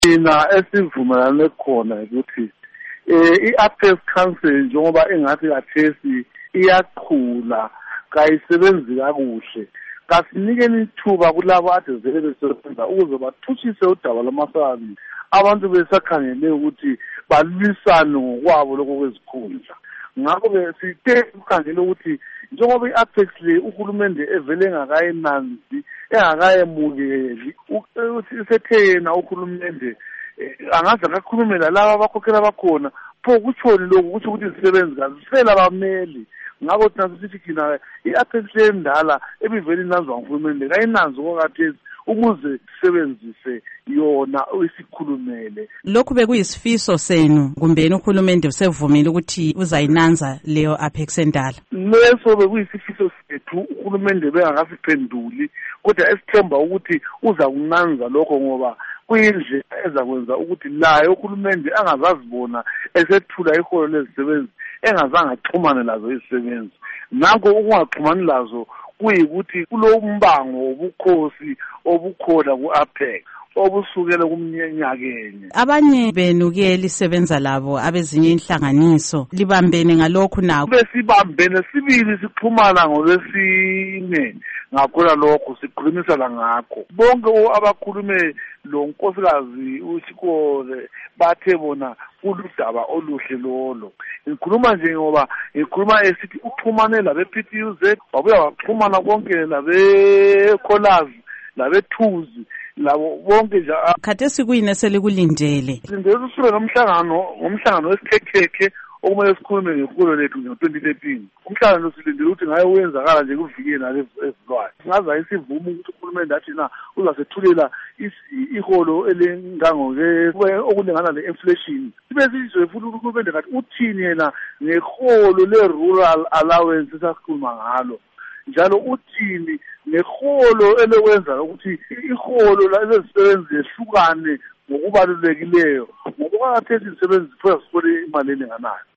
Mina esivumelane khona ukuthi i-Apex Council njengoba engathi kathesi iyaqhula kayisebenzi kakuhle, kasinikeni ithuba kulabo ade vele besebenza ukuze bathuthise udaba lamasabi abantu besakhangele ukuthi balwisane ngokwabo lokho kwezikhundla. Ngakho-ke sithe ukukhangela ukuthi njengoba i-Apex le uhulumende evele engakayinanzi engakayemukeli ukuthi isethe yena uhulumende angaze akakhulumela laba abakhokhela bakhona pho kutshoni lokhu kuthi ukuthi izisebenzi kazisela abameli. Ngakho thina sithi thina i-Apex le endala ebivele inanzwa nguhulumende kayinanzi ngokathesi ukuze sisebenzise yona isikhulumele. Lokhu bekuyisifiso senu kumbeni uhulumende usevumile ukuthi uzayinanza leyo Apex endala? Leso bekuyisifiso sethu, uhulumende bengakasiphenduli kodwa esithemba ukuthi uza kunanza lokho ngoba kuyindlela ezakwenza ukuthi naye uhulumende angazazibona esethula iholo lezisebenzi engazange axhumane lazo izisebenzi. Nanko ukungaxhumani lazo kuyikuthi kulombango wobukhosi obukhona ku-Apex obusukela kumnyenyakenye. Abanye benu-ke lisebenza labo abezinye inhlanganiso libambene ngalokhu nako? Besibambene sibili sixhumana ngolwesine ngakhona lokho sikhulumisana ngakho. Bonke abakhulume lo nkosikazi uSikole bathe bona kuludaba oluhle lolo. Ngikhuluma nje ngoba ngikhuluma esithi uxhumane labe-PTUZ wabuya waxhumana konke labe-Cholers labe-Thuzi labo bonke nje. Khathesi kuyini eselikulindele? Sindele usube ngomhlangano wesikhekhe okumele sikhulume ngeholo lethu ngo-2013. Umhlangano silindele ukuthi ngaye wenzakala nje kuvikele nale ezilwayo. Singaza isivumo ukuthi uhulumende athi na uzasethulela iholo elingango-ke okulingana le-inflation. Sibe sizwe futhi uhulumende ngathi uthini yena ngeholo le-rural allowance esasikhuluma ngalo. Njalo uthini neholo elekwenza ukuthi iholo lezisebenzi yehlukane ngokubalulekileyo ngoba kathesi izisebenzi ziphoya zithole imali elinganayo.